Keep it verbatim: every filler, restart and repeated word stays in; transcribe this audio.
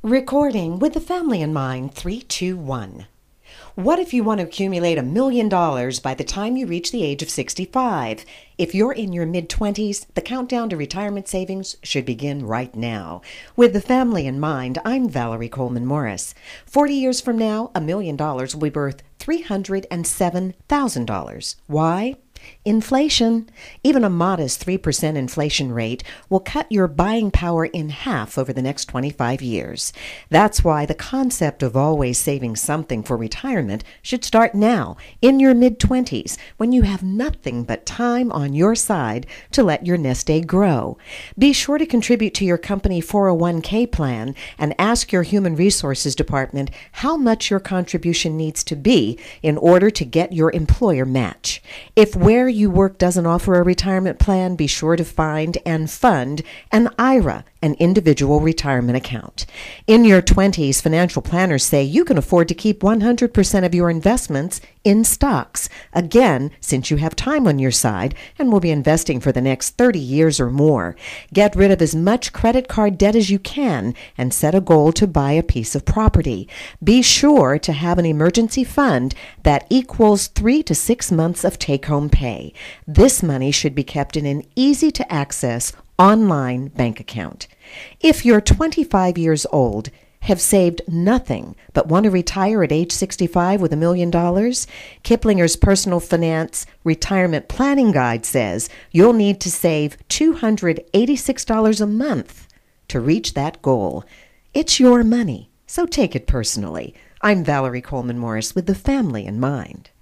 Recording with the family in mind, three, two, one. What if you want to accumulate a million dollars by the time you reach the age of sixty-five? If you're in your mid-twenties, the countdown to retirement savings should begin right now. With the family in mind, I'm Valerie Coleman Morris. Forty years from now, a million dollars will be worth three hundred seven thousand dollars. Why? Inflation. Even a modest three percent inflation rate will cut your buying power in half over the next twenty-five years. That's why the concept of always saving something for retirement should start now, in your mid-twenties, when you have nothing but time on your side to let your nest egg grow. Be sure to contribute to your company four oh one k plan and ask your Human Resources Department how much your contribution needs to be in order to get your employer match. If where you work doesn't offer a retirement plan, be sure to find and fund an I R A, an individual retirement account. In your twenties, financial planners say you can afford to keep one hundred percent of your investments in stocks. Again, since you have time on your side and will be investing for the next thirty years or more. Get rid of as much credit card debt as you can and set a goal to buy a piece of property. Be sure to have an emergency fund that equals three to six months of take-home pay. This money should be kept in an easy-to-access online bank account. If you're twenty-five years old, have saved nothing, but want to retire at age sixty-five with a million dollars, Kiplinger's Personal Finance Retirement Planning Guide says you'll need to save two hundred eighty-six dollars a month to reach that goal. It's your money, so take it personally. I'm Valerie Coleman Morris with the family in mind.